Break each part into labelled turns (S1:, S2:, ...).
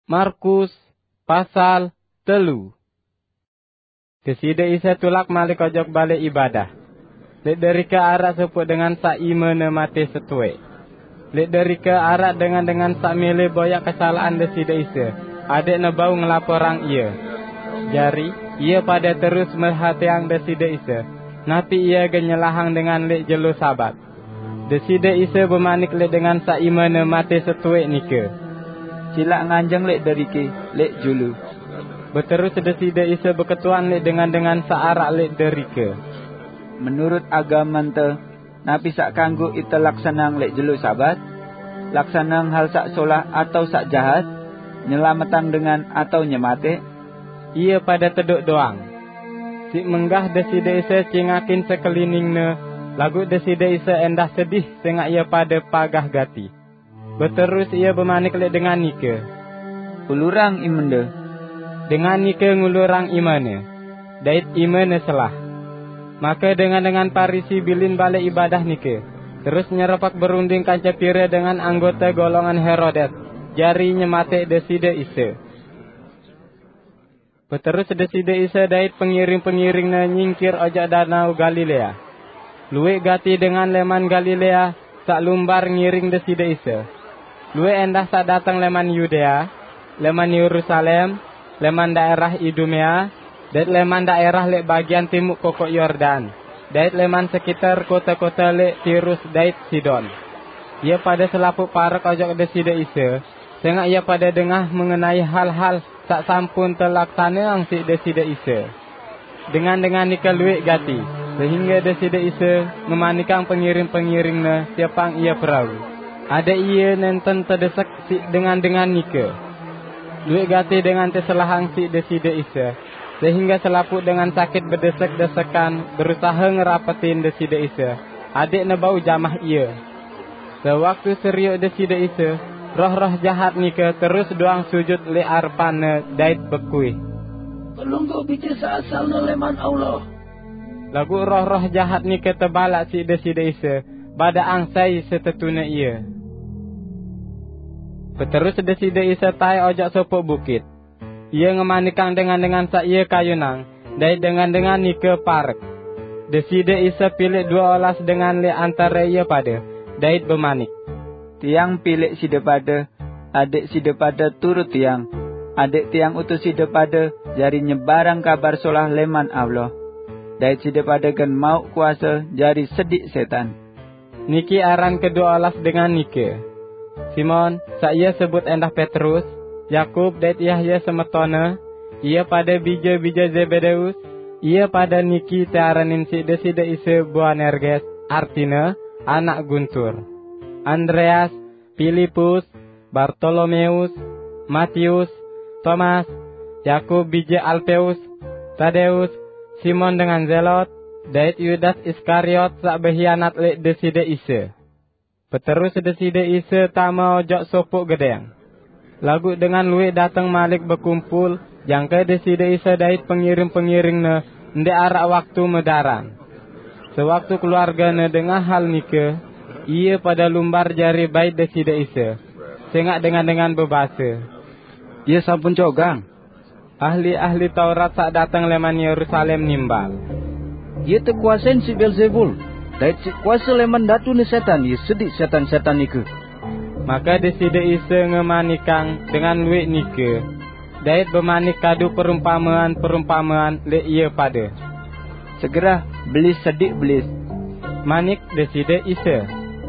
S1: Markus pasal 3. Kesida Isa tulak malik ojok balik ibadah. Lek dari ke arak sepuk dengan sak imene mati setue. Lek dari ke arak dengan sak milih boyak kesalahan desida Isa. Adek nebau ngelaporang ia. Jari ia pada terus merhatiang desida Isa. Napi ia genyelahang dengan lek jelu sabat. Desida Isa bermanik lek dengan sak imene mati setue nike.
S2: Silak nganjeng lek dari ke lek julu.
S1: Berterus desida Isa berketuan lek dengan searak lek dari ke.
S2: Menurut agama te, napi sak kanggo ite laksanang lek jelu sabat, laksanang hal sak solah atau sak jahat, nyelamatang dengan atau nyemate.
S1: Ia pada teduk doang. Si menggah desida Isa cingakin sekelilingnya, lagu desida Isa endah sedih sengak ia pada pagah gati. Berterus ia bermanik lek dengan nike.
S2: Ulurang imende.
S1: Dengan nike ngulurang imane. Dait imane selah. Maka dengan Parisi bilin balik ibadah nike. Terus nyerepak berunding kanca pira dengan anggota golongan Herodes. Jari nyemate desida Isa. Berterus desida Isa dait pengiring-pengiringnya nyingkir ojak danau Galilea. Luwek gati dengan leman Galilea, sak lumbar ngiring desida Isa. Luwek endah sak datang leman Yudea, leman Yerusalem, leman daerah Idumea, dan leman daerah lek bagian timur kokok Yordan, dan leman sekitar kota-kota lek Tirus dan Sidon. Ia pada selaput parak ojok desida Isa, sehingga ia pada dengah mengenai hal-hal sak sampun terlaksana ang si desida Isa. Dengan nika luwek gati, sehingga desida Isa memanikang pengiring-pengiringnya siapang ia perahu. Ada ia nenten terdesak si dengan nika. Luwek gati dengan terselahang si desida Isa, sehingga selaput dengan sakit berdesak-desakan berusaha ngerapetin desida Isa. Adik nebau jamah ia. Sewaktu seriuk desida Isa, roh-roh jahat nika terus doang sujud le arpane dait bekui.
S3: Tolong kau bicara seasalnya leman Allah.
S1: Lagu roh-roh jahat nika terbalak si desida Isa, pada angsai setetuna ia. Berterus desida Isa tai ojak sopok bukit. Ia ngemanikang dengan sak ia kayunang, dait dengan nika parek. Desida Isa pilih 12 dengan le antara ia pada, dait bermanik.
S2: Tiang pilih sida pada, adik sida pada turut tiang. Adik tiang utus sida pada, jari nyebarang kabar solah leman Allah. Dait sida pada kan mau kuasa jari sedik setan.
S1: Niki aran ke-12 dengan nike. Simon, saya sebut endah Petrus, Yakub dan Yahya semetona, ia pada bija-bija Zebedeus, ia pada niki tearanin si desida Isa Boanerges, artina anak guntur. Andreas, Filipus, Bartolomeus, Matius, Thomas, Yakub bija Alpeus, Tadeus, Simon dengan Zelot, dait Yudas Iskariot sak berkhianat lek desida Isa. Peterus desida Isa tama ojok sopuk gedeng. Lagu dengan luwek datang malik berkumpul, jangka desida Isa dait pengiring-pengiringnya ndek arak waktu medarang. Sewaktu keluarganya dengar hal nike, ia pada lumbar jari bait desida Isa. Sengak dengan berbahasa.
S2: Ia sampun cogang.
S1: Ahli-ahli Taurat sak datang leman Yerusalem nimbal.
S3: Ia terkuasain si Beelzebul. Dait si kuasa leman datu ni setan, ia sedik setan-setan niku.
S1: Maka desida Isa ngemanikang dengan luwek nike. Dait bermanik kadu perumpamaan le ia pada.
S2: Segera belis sedik belis.
S1: Manik desida Isa.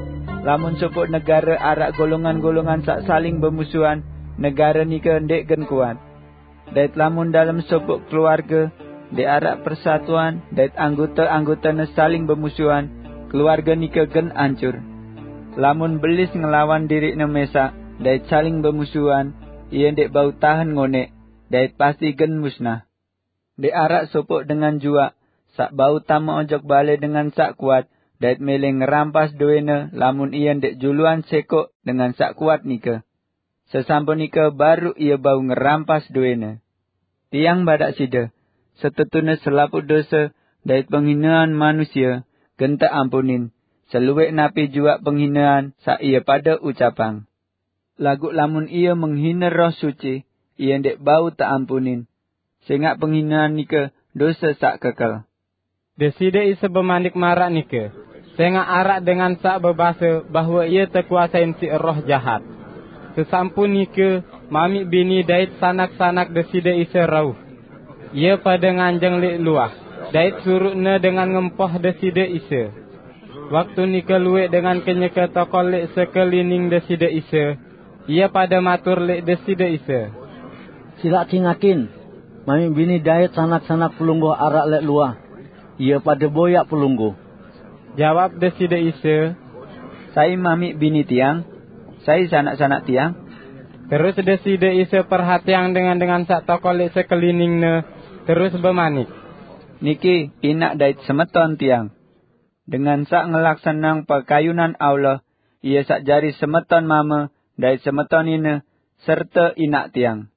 S2: Lamun sopok negara arak golongan-golongan sak saling bermusuhan, negara nika ndek gen kuat. Dait lamun dalam sopok keluarga, di arak persatuan, dait anggota-anggotanya saling bermusuhan, keluarga nika gen hancur. Lamun belis ngelawan diri mesak, dait saling bermusuhan, ia ndek bau tahan ngonek, dait pasti gen musnah. Di arak sopok dengan jua, sak bau tama ojok bale dengan sak kuat, dait meleng ngerampas doena, lamun ia ndek juluan sekok dengan sak kuat nika. Sesampun nika baru ia bau ngerampas doena. Tiang badak sida, setetuna selaput dosa, dait penghinaan manusia, genta ampunin, seluwek napi jua penghinaan sak ia pada ucapang. Lagu lamun ia menghina roh suci, ia ndek bau tak ampunin. Sehingga penghinaan nika dosa sak kekal.
S1: Desida Isa bemanik marak nike. Sehingga arak dengan sak berbahasa bahawa ia terkuasai si roh jahat. Sesampun nike, mami bini dait sanak-sanak desida Isa rauh. Ia pada nganjeng lek luah. Dait surutna dengan ngempoh desida Isa. Waktu nike luwek dengan kenyeka tokol lek sekeliling desida Isa. Ia pada matur lek desida Isa.
S3: Silak cingakin. Mami bini dait sanak-sanak pelungguh arak lek luah. Ia pada boyak pelungguh.
S1: Jawab desida Isa.
S2: Saya mami bini tiang, saya sanak-sanak tiang.
S1: Terus desida Isa perhatian dengan sak tokol lek sekelilingna. Terus bermanik.
S2: Niki inak dait semeton tiang. Dengan sak ngelaksanang perkayunan Allah, ia sak jari semeton mama, dait semeton ina, serta inak tiang.